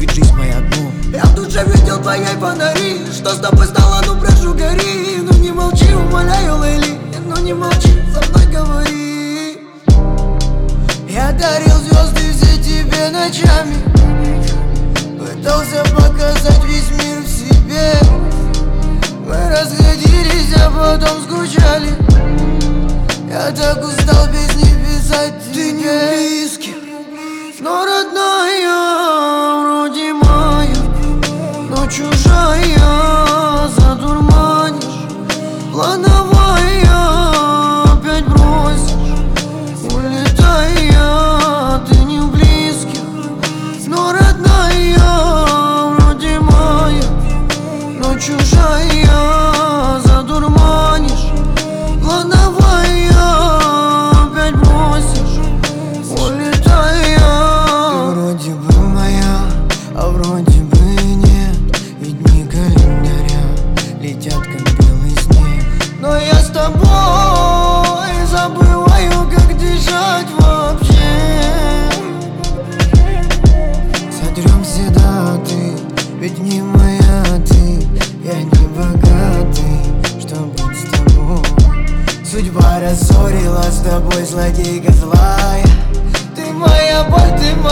ведь жизнь моя дно. Я в душе видел твоей фонари. Что с тобой стало, ну прошу гори. Ну не молчи, умоляю, Лейли. Ну не молчи, со мной говори. Я дарил звезды все тебе ночами, пытался показать весь мир в себе. Мы расходились, а потом скучали. Я так устал без них писать тебе. Ты не близкий, но родная, вроде моя, но чужая. Задурманишь, плановая, опять бросишь, улетая. Ты не в близких, но родная, вроде моя, но чужая. Задурманишь, плановая, опять бросишь, улетая. Ты вроде бы моя, а вроде бы нет. И дни календаря летят как белый снег. Но я с тобой забываю, как дышать вообще. Сотрем все даты, ведь не моя ты. Я не богатый, чтоб быть с тобой. Судьба рассорила с тобой, злодейка злая. Ты моя боль, ты моя